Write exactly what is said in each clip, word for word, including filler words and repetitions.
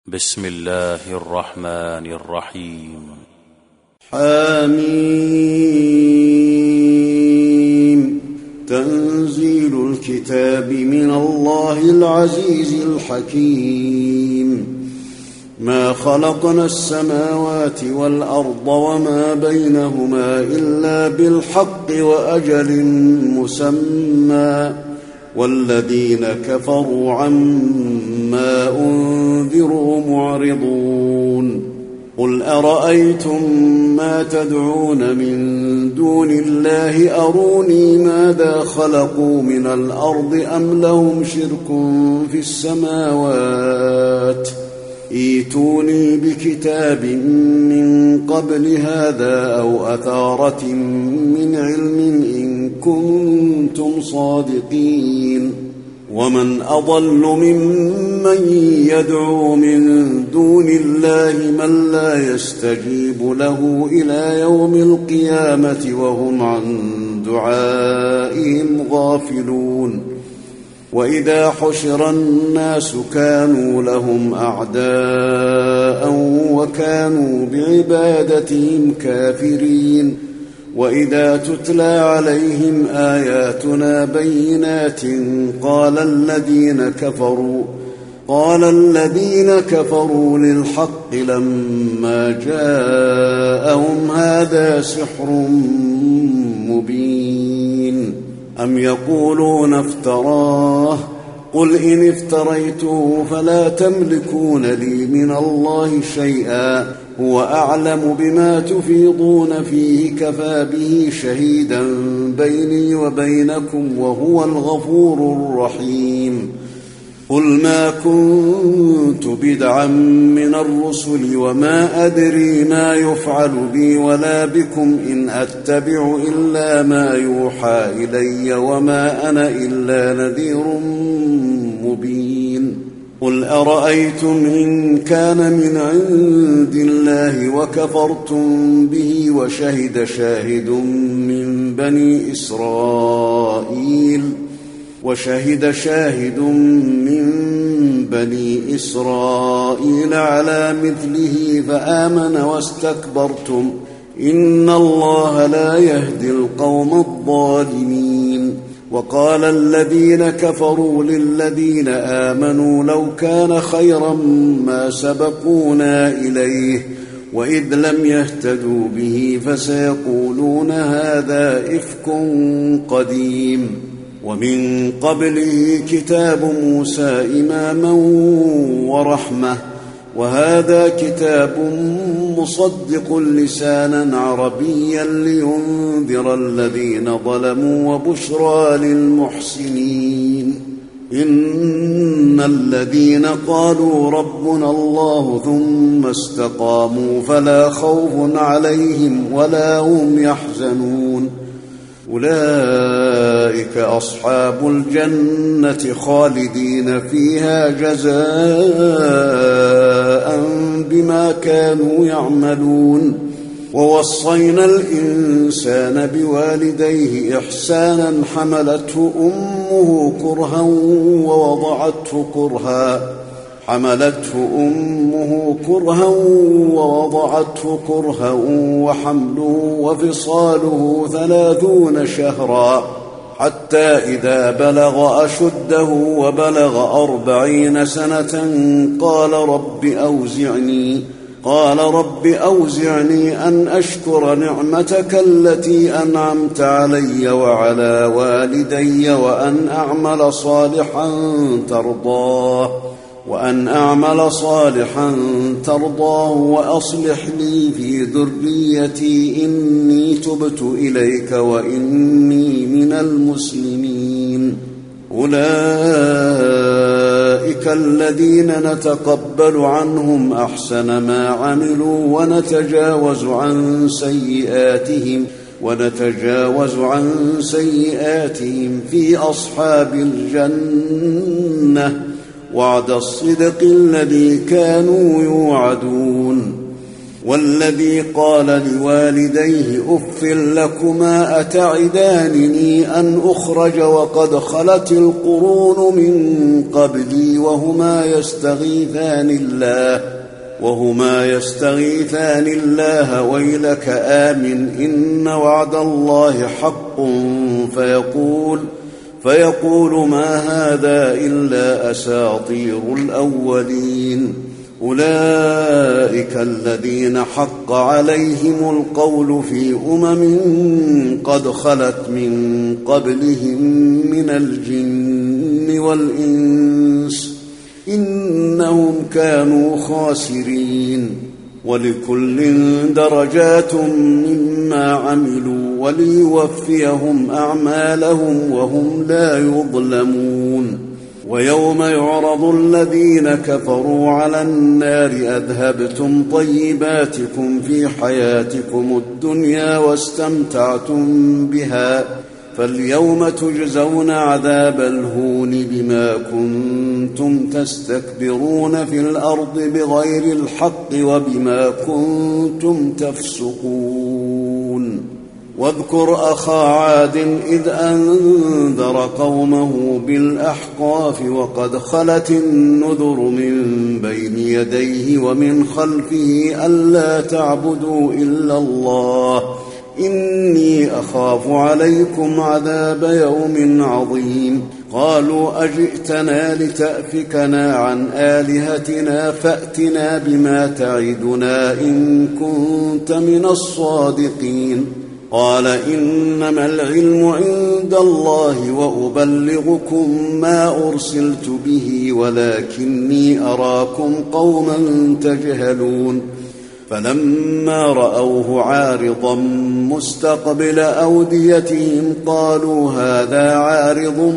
بسم الله الرحمن الرحيم. حميم. تنزيل الكتاب من الله العزيز الحكيم. ما خلقنا السماوات والأرض وما بينهما إلا بالحق وأجل مسمى، والذين كفروا عما أنذروا معرضون. قل أرأيتم ما تدعون من دون الله أروني ماذا خلقوا من الأرض أم لهم شرك في السماوات؟ ائتوني بكتاب من قبل هذا أو أثارة من علم إن كنتم صادقين. ومن أضل ممن يدعو من دون الله من لا يستجيب له إلى يوم القيامة وهم عن دعائهم غافلون. وإذا حشر الناس كانوا لهم أعداء وكانوا بعبادتهم كافرين. وإذا تتلى عليهم آياتنا بينات قال الذين كفروا قال الذين كفروا للحق لما جاءهم هذا سحر مبين. أم يقولون افتراه؟ قل إن افتريته فلا تملكون لي من الله شيئا، هو أعلم بما تفيضون فيه كفى به شهيدا بيني وبينكم وهو الغفور الرحيم. قل ما كنت بدعا من الرسل وما أدري ما يفعل بي ولا بكم إن أتبع إلا ما يوحى إلي وما أنا إلا نذير مبين. قل أرأيتم إن كان من عند الله وكفرتم به وشهد شاهد من بني إسرائيل وشهد شاهد من بني إسرائيل على مثله فآمن واستكبرتم إن الله لا يهدي القوم الظالمين. وقال الذين كفروا للذين آمنوا لو كان خيرا ما سبقونا إليه وإذ لم يهتدوا به فسيقولون هذا إفك قديم. ومن قبله كتاب موسى إماما ورحمة، وهذا كتاب مصدق لسانا عربيا لينذر الذين ظلموا وبشرى للمحسنين. إن الذين قالوا ربنا الله ثم استقاموا فلا خوف عليهم ولا هم يحزنون. أولئك أصحاب الجنة خالدين فيها جزاء بما كانوا يعملون. ووصينا الإنسان بوالديه إحسانا حملته أمه كرها ووضعته كرها حملته أمه كرها ووضعته كرها وحمله وفصاله ثلاثون شهرا حتى إذا بلغ أشده وبلغ أربعين سنة قال رب أوزعني قال رب أوزعني أن أشكر نعمتك التي أنعمت علي وعلى والدي وأن أعمل صالحا ترضاه وأن أعمل صالحا ترضاه وأصلح لي في ذريتي إني تبت إليك وإني من المسلمين. أولئك الذين نتقبل عنهم أحسن ما عملوا ونتجاوز عن سيئاتهم ونتجاوز عن سيئاتهم في أصحاب الجنة وعد الصدق الذي كانوا يوعدون. والذي قال لوالديه أف لكما أتعدانني أن أخرج وقد خلت القرون من قبلي وهما يستغيثان الله وهما يستغيثان الله ويلك آمن إن وعد الله حق فيقول فيقول ما هذا إلا أساطير الأولين أولئك الذين حق عليهم القول في أمم قد خلت من قبلهم من الجن والإنس إنهم كانوا خاسرين ولكل درجات مما عملوا وليوفيهم أعمالهم وهم لا يظلمون ويوم يعرض الذين كفروا على النار أذهبتم طيباتكم في حياتكم الدنيا واستمتعتم بها فاليوم تجزون عذاب الهون بما كنتم تستكبرون في الأرض بغير الحق وبما كنتم تفسقون واذكر أخا عاد إذ أنذر قومه بالأحقاف وقد خلت النذر من بين يديه ومن خلفه ألا تعبدوا إلا الله إني أخاف عليكم عذاب يوم عظيم قالوا أجئتنا لتأفكنا عن آلهتنا فأتنا بما تعدنا إن كنت من الصادقين قال إنما العلم عند الله وأبلغكم ما أرسلت به ولكني أراكم قوما تجهلون فلما رأوه عارضا مستقبل أوديتهم قالوا هذا عارض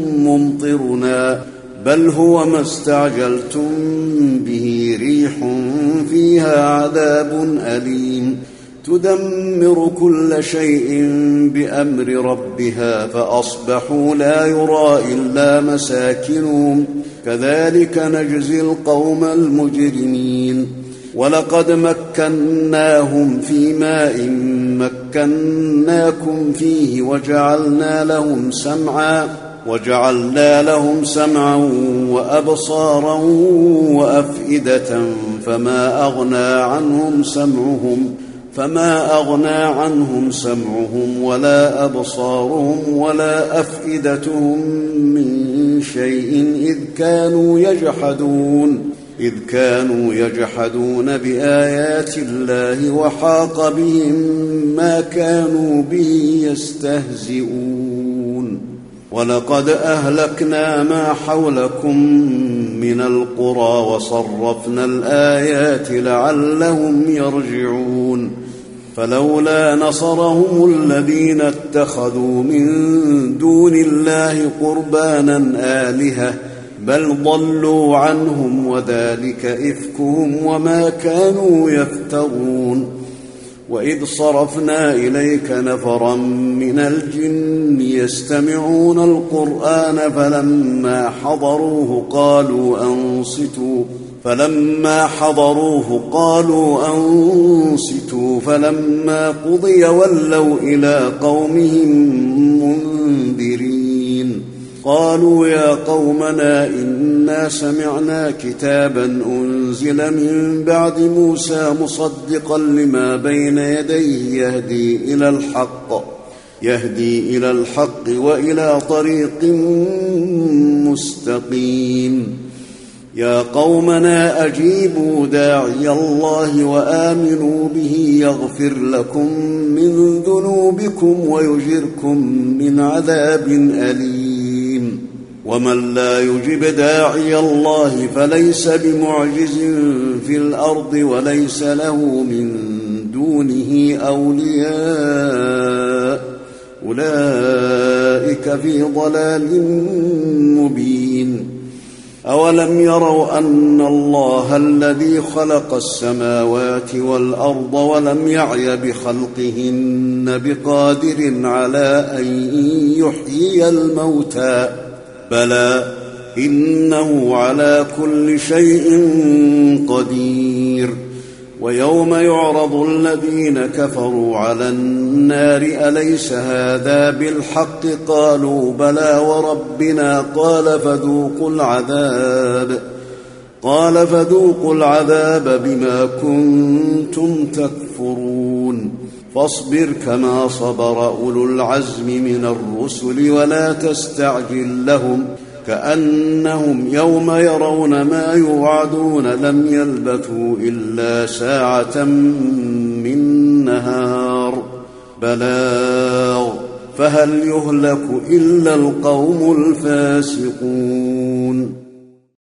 ممطرنا بل هو ما استعجلتم به ريح فيها عذاب أليم تدمر كل شيء بأمر ربها فأصبحوا لا يرى إلا مساكنهم كذلك نجزي القوم المجرمين ولقد مكناهم في ماء مكناكم فيه وجعلنا لهم سمعا وجعلنا لهم سمعا وأبصارا وأفئدة فما أغنى عنهم سمعهم فما أغنى عنهم سمعهم ولا أبصارهم ولا أفئدتهم من شيء إذ كانوا يجحدون إذ كانوا يجحدون بآيات الله وحاق بهم ما كانوا به يستهزئون ولقد أهلكنا ما حولكم من القرى وصرفنا الآيات لعلهم يرجعون فلولا نصرهم الذين اتخذوا من دون الله قربانا آلهة بل ضلوا عنهم وذلك إفكهم وما كانوا يفترون وإذ صرفنا إليك نفرا من الجن يستمعون القرآن فلما حضروه قالوا أنصتوا فلما حضروه قالوا أنصتوا فلما قضي ولوا إلى قومهم منذرين قالوا يا قومنا إنا سمعنا كتابا أنزل من بعد موسى مصدقا لما بين يديه يهدي إلى الحق يهدي إلى الحق وإلى طريق مستقيم يا قومنا أجيبوا داعي الله وآمنوا به يغفر لكم من ذنوبكم ويجركم من عذاب أليم ومن لا يجب داعي الله فليس بمعجز في الأرض وليس له من دونه أولياء أولئك في ضلال مبين أولم يروا أن الله الذي خلق السماوات والأرض ولم يعي بخلقهن بقادر على أن يحيي الموتى بلى إنه على كل شيء قدير ويوم يعرض الذين كفروا على النار أليس هذا بالحق قالوا بلى وربنا قال فذوقوا العذاب قال فذوقوا العذاب بما كنتم تكفرون فاصبر كما صبر أولو العزم من الرسل ولا تستعجل لهم كأنهم يوم يرون ما يوعدون لم يلبثوا إلا ساعة من نهار بلاغ فهل يهلك إلا القوم الفاسقون